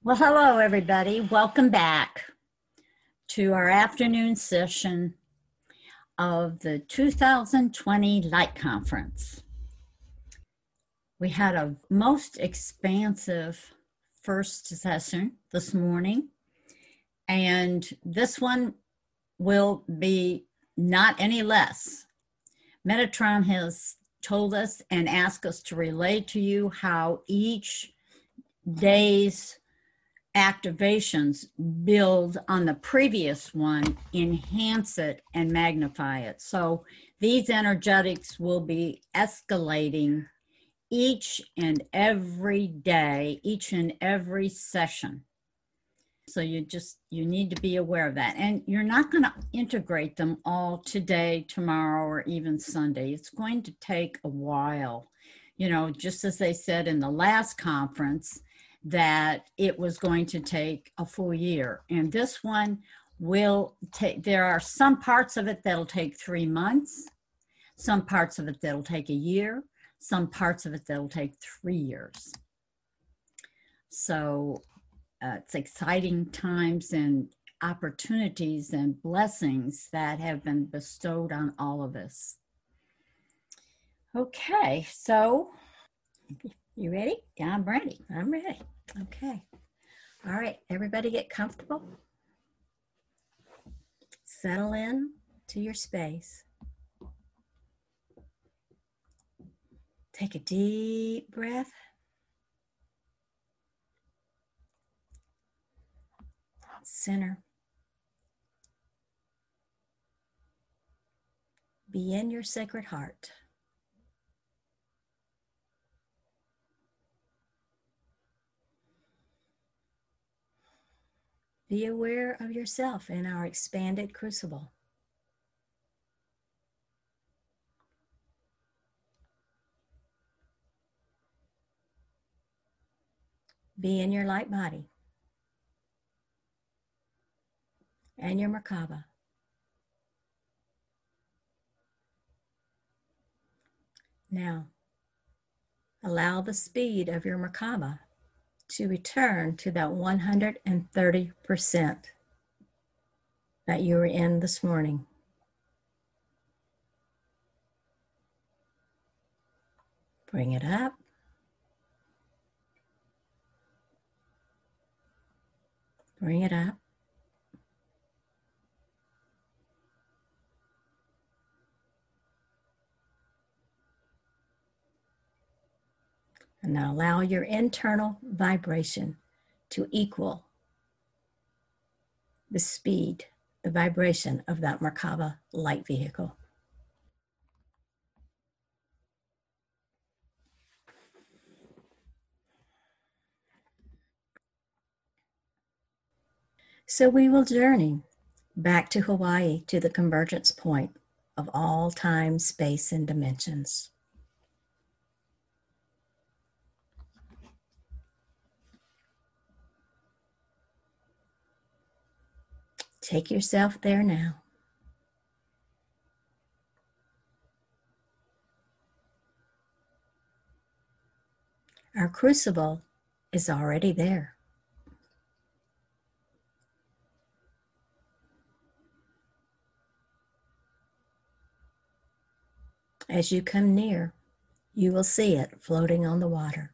Well, hello, everybody. Welcome back to our afternoon session of the 2020 Light Conference. We had a most expansive first session this morning, and this one will be not any less. Metatron has told us and asked us to relay to you how each day's activations build on the previous one, enhance it, and magnify it. So these energetics will be escalating each and every day, each and every session. So you need to be aware of that. And you're not going to integrate them all today, tomorrow, or even Sunday. It's going to take a while. Just as they said in the last conference, that it was going to take a full year. And this one will take, there are some parts of it that'll take 3 months, some parts of it that'll take a year, some parts of it that'll take 3 years. So it's exciting times and opportunities and blessings that have been bestowed on all of us. Okay, so you ready? Yeah, I'm ready. I'm ready. Okay. All right, everybody get comfortable. Settle in to your space. Take a deep breath. Center. Be in your sacred heart. Be aware of yourself in our expanded crucible. Be in your light body and your Merkaba. Now, allow the speed of your Merkaba to return to that 130% that you were in this morning. Bring it up. Bring it up. And now allow your internal vibration to equal the speed, the vibration of that Merkaba light vehicle. So we will journey back to Hawaii, to the convergence point of all time, space, and dimensions. Take yourself there now. Our crucible is already there. As you come near, you will see it floating on the water.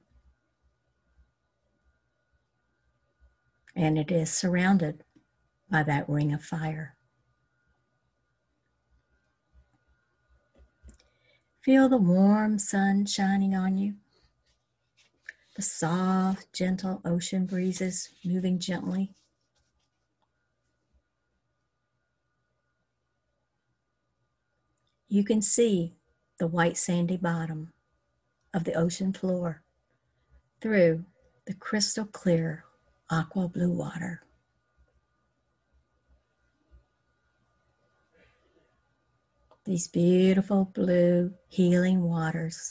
And it is surrounded by that ring of fire. Feel the warm sun shining on you. The soft, gentle ocean breezes moving gently. You can see the white sandy bottom of the ocean floor through the crystal clear aqua blue water. These beautiful blue healing waters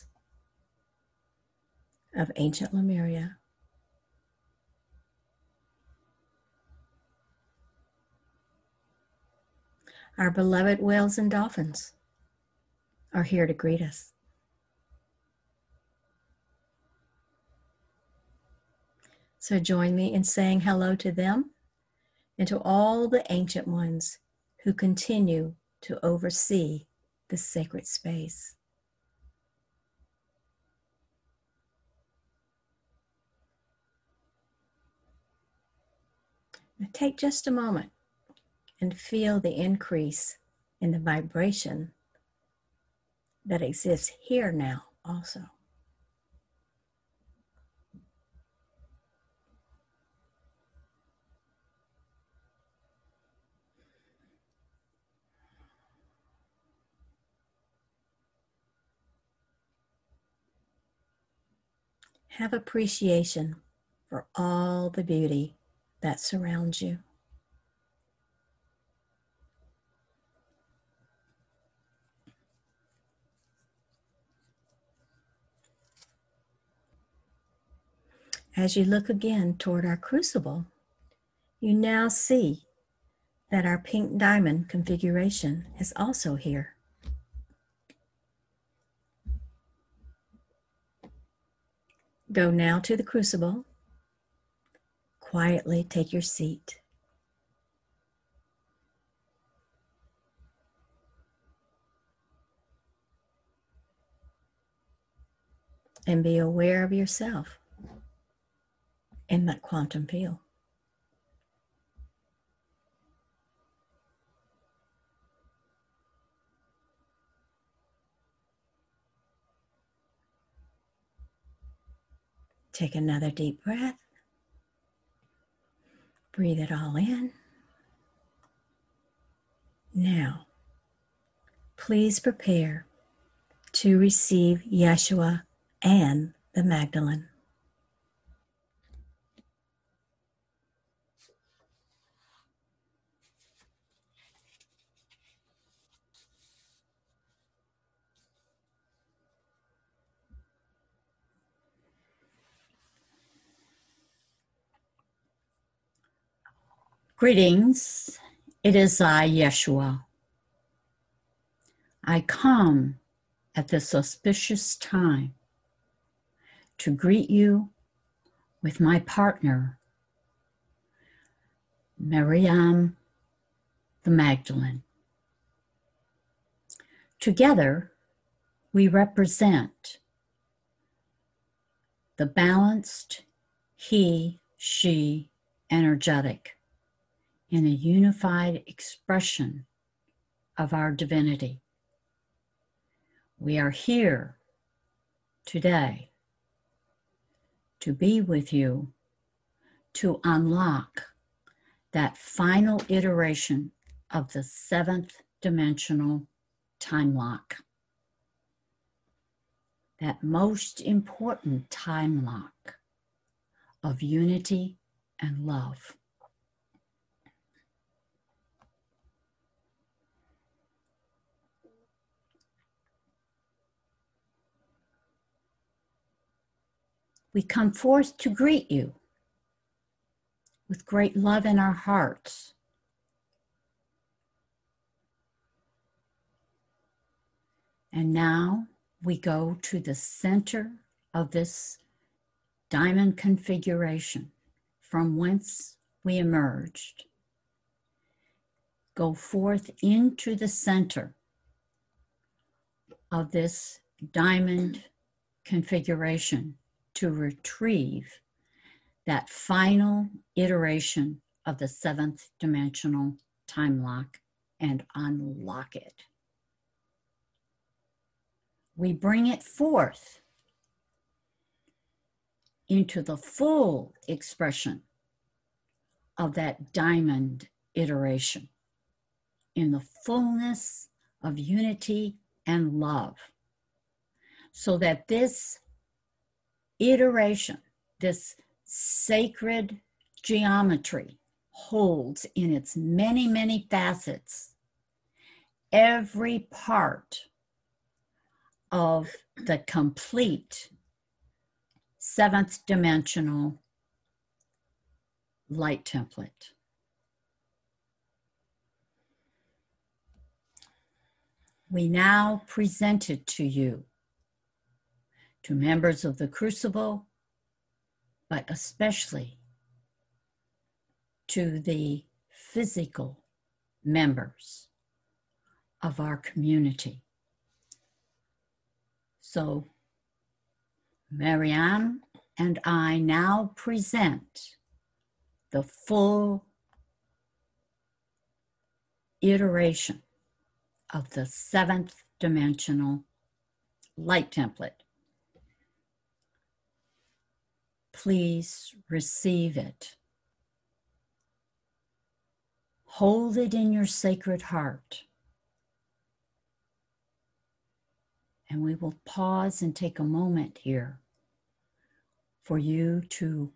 of ancient Lemuria. Our beloved whales and dolphins are here to greet us. So join me in saying hello to them and to all the ancient ones who continue to oversee this sacred space. Now take just a moment and feel the increase in the vibration that exists here now also. Have appreciation for all the beauty that surrounds you. As you look again toward our crucible, you now see that our pink diamond configuration is also here. Go now to the crucible. Quietly take your seat. And be aware of yourself in that quantum field. Take another deep breath. Breathe it all in. Now, please prepare to receive Yeshua and the Magdalene. Greetings, it is I, Yeshua. I come at this auspicious time to greet you with my partner, Miriam the Magdalene. Together, we represent the balanced he, she energetic in a unified expression of our divinity. We are here today to be with you to unlock that final iteration of the seventh dimensional time lock. That most important time lock of unity and love. We come forth to greet you with great love in our hearts. And now we go to the center of this diamond configuration from whence we emerged. Go forth into the center of this diamond configuration to retrieve that final iteration of the seventh dimensional time lock and unlock it. We bring it forth into the full expression of that diamond iteration in the fullness of unity and love, so that this iteration, this sacred geometry, holds in its many, many facets every part of the complete seventh dimensional light template. We now present it to you, to members of the Crucible, but especially to the physical members of our community. So, Marianne and I now present the full iteration of the 7th dimensional light template. Please receive it. Hold it in your sacred heart. And we will pause and take a moment here for you to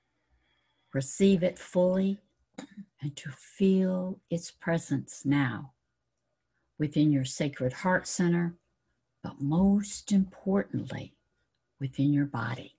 receive it fully and to feel its presence now within your sacred heart center, but most importantly, within your body.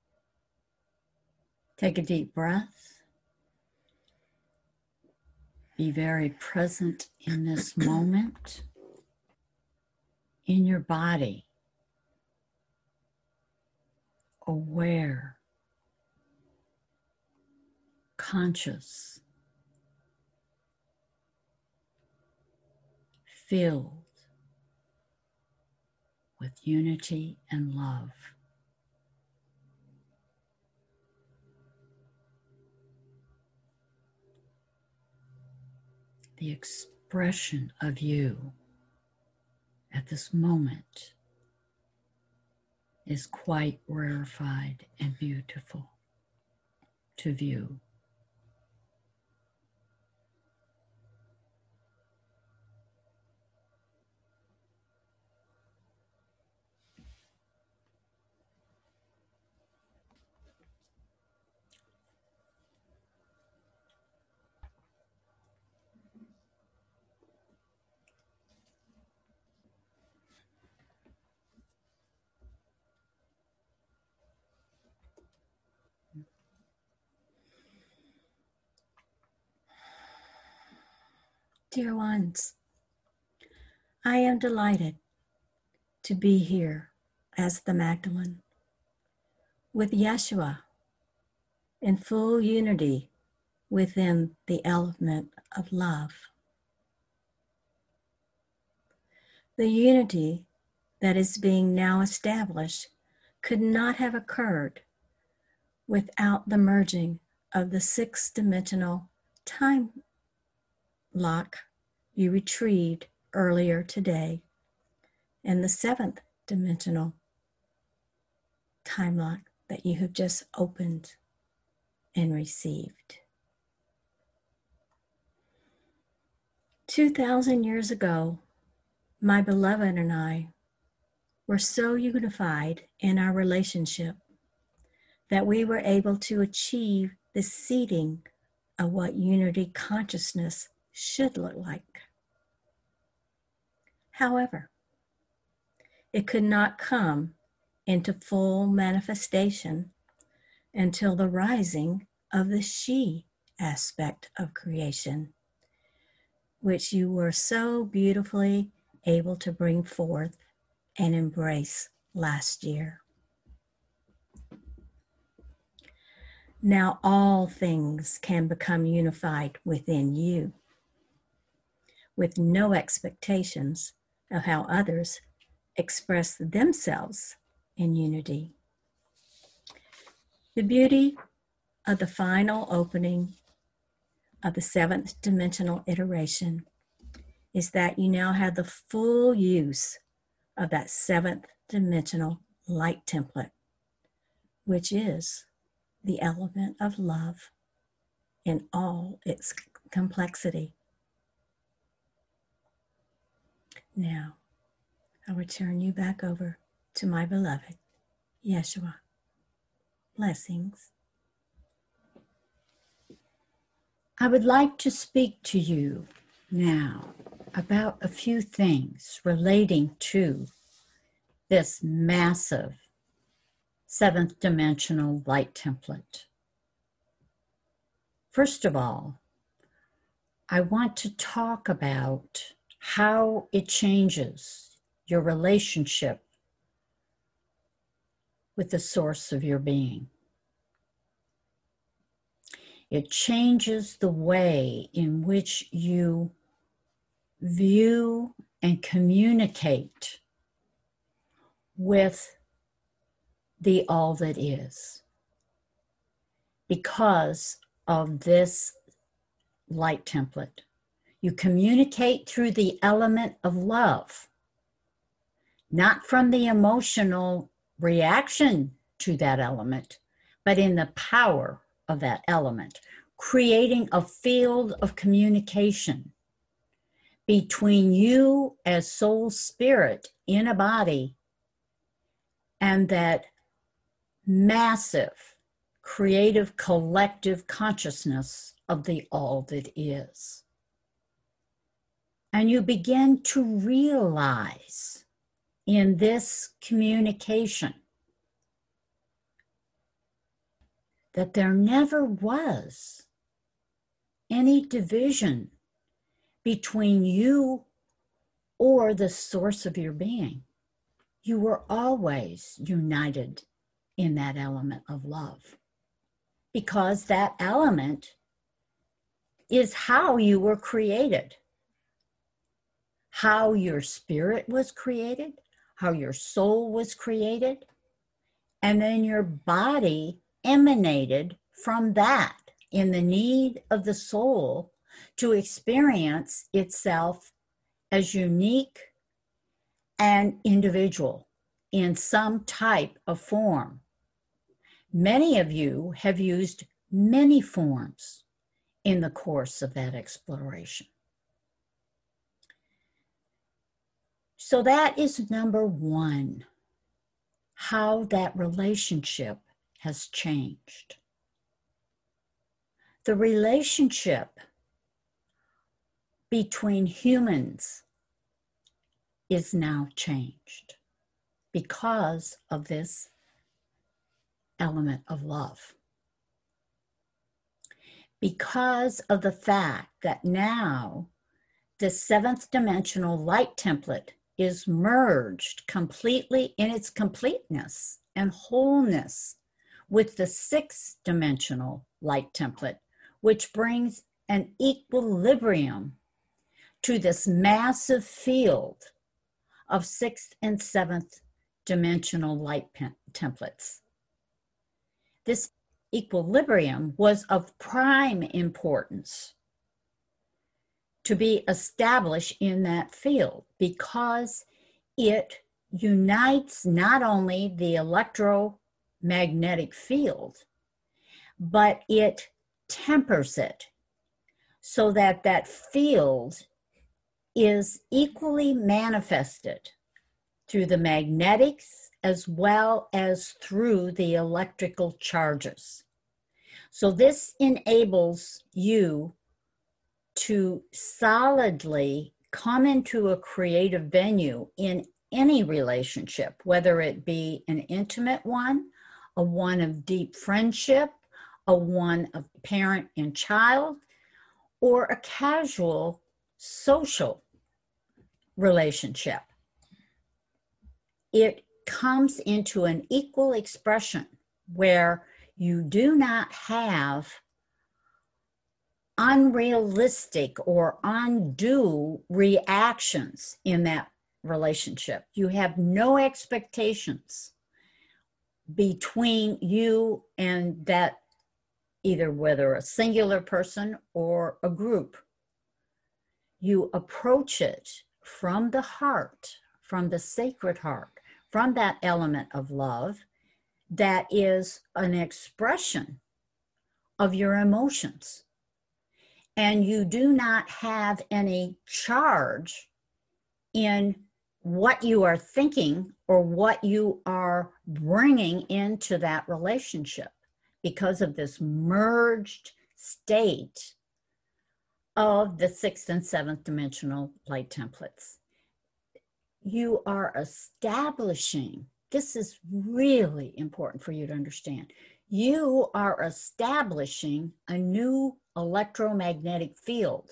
Take a deep breath. Be very present in this moment, in your body, aware, conscious, filled with unity and love. The expression of you at this moment is quite rarefied and beautiful to view. Dear ones, I am delighted to be here as the Magdalene with Yeshua in full unity within the element of love. The unity that is being now established could not have occurred without the merging of the six-dimensional time lock you retrieved earlier today and the seventh dimensional time lock that you have just opened and received. 2,000 years ago, my beloved and I were so unified in our relationship that we were able to achieve the seeding of what unity consciousness should look like. However, it could not come into full manifestation until the rising of the she aspect of creation, which you were so beautifully able to bring forth and embrace last year. Now all things can become unified within you, with no expectations of how others express themselves in unity. The beauty of the final opening of the seventh dimensional iteration is that you now have the full use of that seventh dimensional light template, which is the element of love in all its complexity. Now, I'll return you back over to my beloved, Yeshua. Blessings. I would like to speak to you now about a few things relating to this massive seventh dimensional light template. First of all, I want to talk about how it changes your relationship with the source of your being. It changes the way in which you view and communicate with the all that is because of this light template. You communicate through the element of love, not from the emotional reaction to that element, but in the power of that element, creating a field of communication between you as soul spirit in a body and that massive creative collective consciousness of the all that is. And you begin to realize in this communication that there never was any division between you or the source of your being. You were always united in that element of love, because that element is how you were created, how your spirit was created, how your soul was created, and then your body emanated from that in the need of the soul to experience itself as unique and individual in some type of form. Many of you have used many forms in the course of that exploration. So that is number one, how that relationship has changed. The relationship between humans is now changed because of this element of love. Because of the fact that now the seventh dimensional light template is merged completely in its completeness and wholeness with the sixth dimensional light template, which brings an equilibrium to this massive field of sixth and seventh dimensional light templates. This equilibrium was of prime importance to be established in that field because it unites not only the electromagnetic field, but it tempers it so that that field is equally manifested through the magnetics as well as through the electrical charges. So this enables you to solidly come into a creative venue in any relationship, whether it be an intimate one, a one of deep friendship, a one of parent and child, or a casual social relationship. It comes into an equal expression where you do not have unrealistic or undue reactions in that relationship. You have no expectations between you and that, either whether a singular person or a group. You approach it from the heart, from the sacred heart, from that element of love that is an expression of your emotions. And you do not have any charge in what you are thinking or what you are bringing into that relationship because of this merged state of the sixth and seventh dimensional light templates. You are establishing, this is really important for you to understand, you are establishing a new electromagnetic field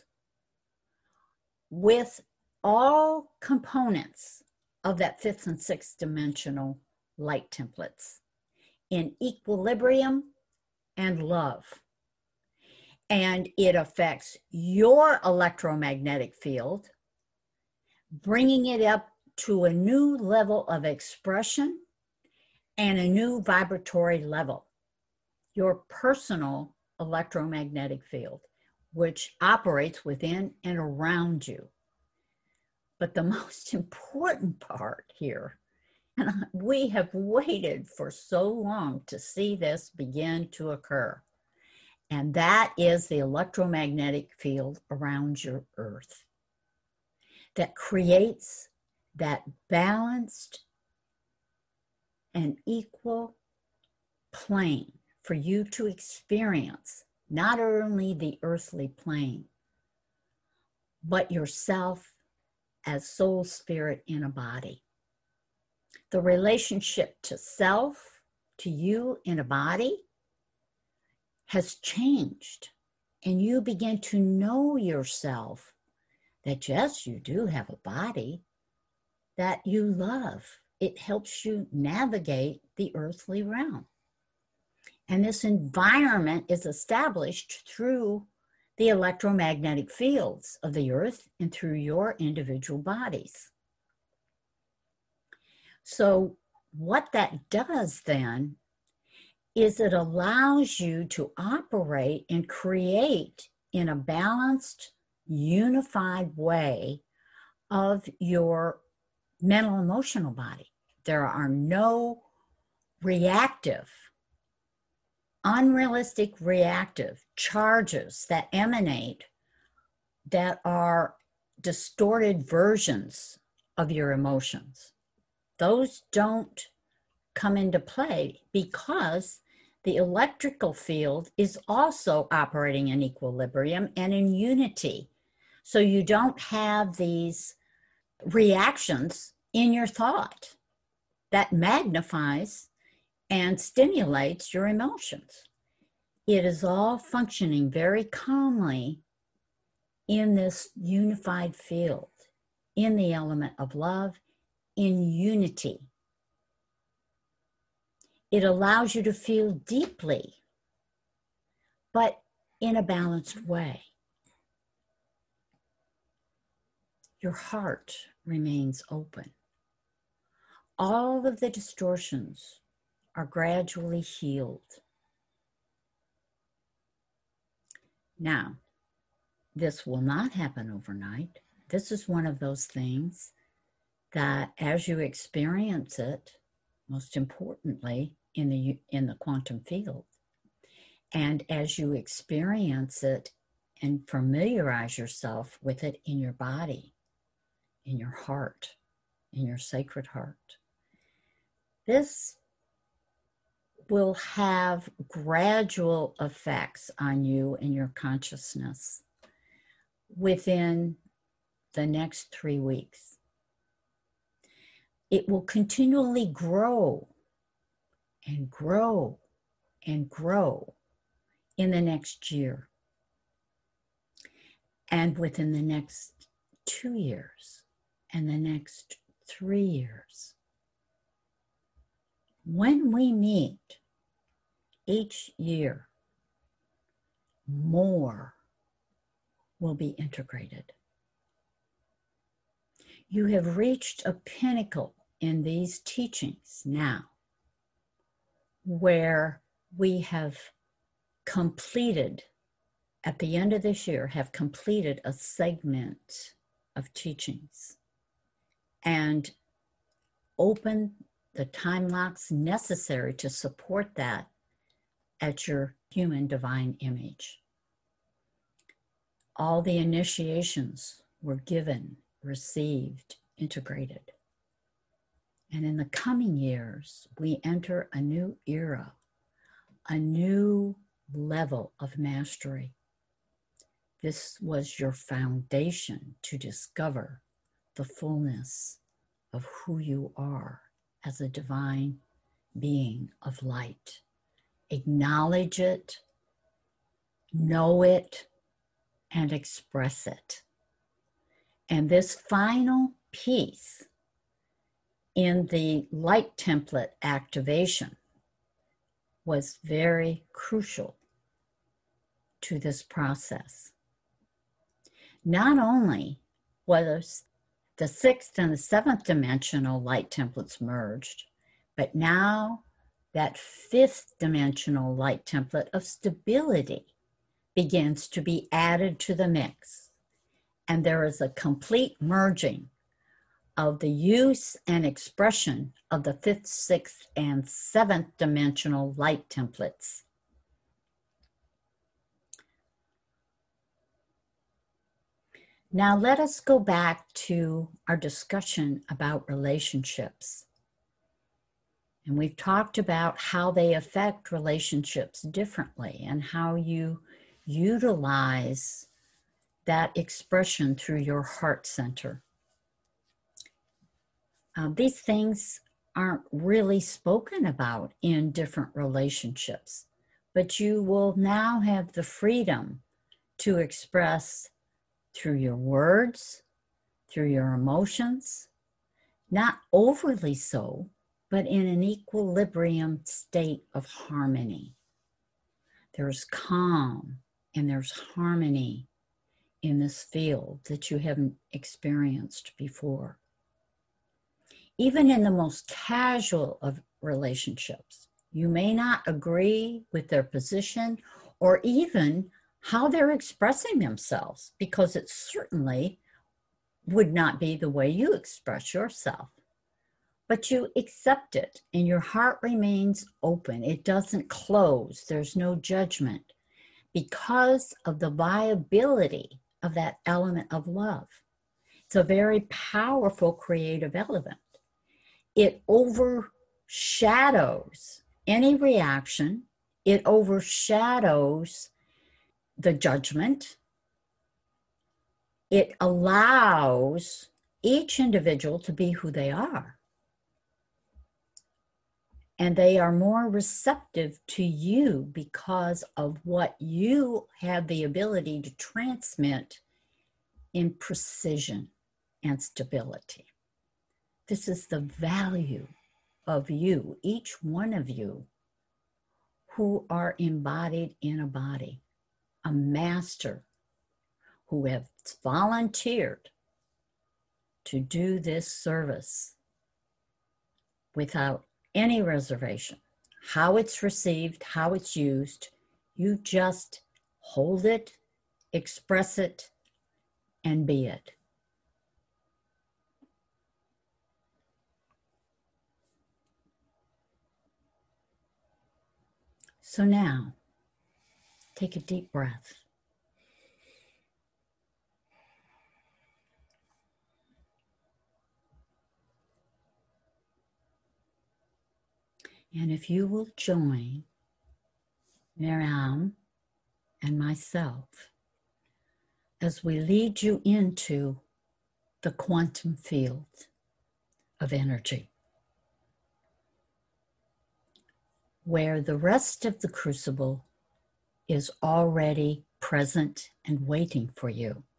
with all components of that fifth and sixth dimensional light templates in equilibrium and love. And it affects your electromagnetic field, bringing it up to a new level of expression and a new vibratory level. Your personal electromagnetic field, which operates within and around you. But the most important part here, and we have waited for so long to see this begin to occur, and that is the electromagnetic field around your earth that creates that balanced and equal plane for you to experience not only the earthly plane, but yourself as soul spirit in a body. The relationship to self, to you in a body, has changed, and you begin to know yourself that yes, you do have a body that you love. It helps you navigate the earthly realm. And this environment is established through the electromagnetic fields of the earth and through your individual bodies. So what that does then is it allows you to operate and create in a balanced, unified way of your mental emotional body. There are no reactive, unrealistic reactive charges that emanate that are distorted versions of your emotions. Those don't come into play because the electrical field is also operating in equilibrium and in unity. So you don't have these reactions in your thought that magnifies and stimulates your emotions. It is all functioning very calmly in this unified field, in the element of love, in unity. It allows you to feel deeply, but in a balanced way. Your heart remains open. All of the distortions are gradually healed. Now, this will not happen overnight. This is one of those things that as you experience it, most importantly, in the quantum field, and as you experience it and familiarize yourself with it in your body, in your heart, in your sacred heart, this will have gradual effects on you and your consciousness within the next 3 weeks. It will continually grow and grow and grow in the next year and within the next 2 years and the next 3 years. When we meet each year, more will be integrated. You have reached a pinnacle in these teachings now, where we have completed, at the end of this year, have completed a segment of teachings and opened the time locks necessary to support that at your human divine image. All the initiations were given, received, integrated. And in the coming years, we enter a new era, a new level of mastery. This was your foundation to discover the fullness of who you are as a divine being of light. Acknowledge it, know it, and express it. And this final piece in the light template activation was very crucial to this process. Not only was the 6th and the 7th dimensional light templates merged, but now that 5th dimensional light template of stability begins to be added to the mix. And there is a complete merging of the use and expression of the 5th, 6th, and 7th dimensional light templates. Now let us go back to our discussion about relationships. And we've talked about how they affect relationships differently and how you utilize that expression through your heart center. These things aren't really spoken about in different relationships, but you will now have the freedom to express through your words, through your emotions, not overly so, but in an equilibrium state of harmony. There's calm and there's harmony in this field that you haven't experienced before. Even in the most casual of relationships, you may not agree with their position or even how they're expressing themselves, because it certainly would not be the way you express yourself. But you accept it and your heart remains open. It doesn't close. There's no judgment because of the viability of that element of love. It's a very powerful creative element. It overshadows any reaction. It overshadows the judgment. It allows each individual to be who they are. And they are more receptive to you because of what you have the ability to transmit in precision and stability. This is the value of you, each one of you, who are embodied in a body, a master who has volunteered to do this service without any reservation. How it's received, how it's used, you just hold it, express it, and be it. So now, take a deep breath. And if you will join Miriam and myself as we lead you into the quantum field of energy, where the rest of the crucible is already present and waiting for you.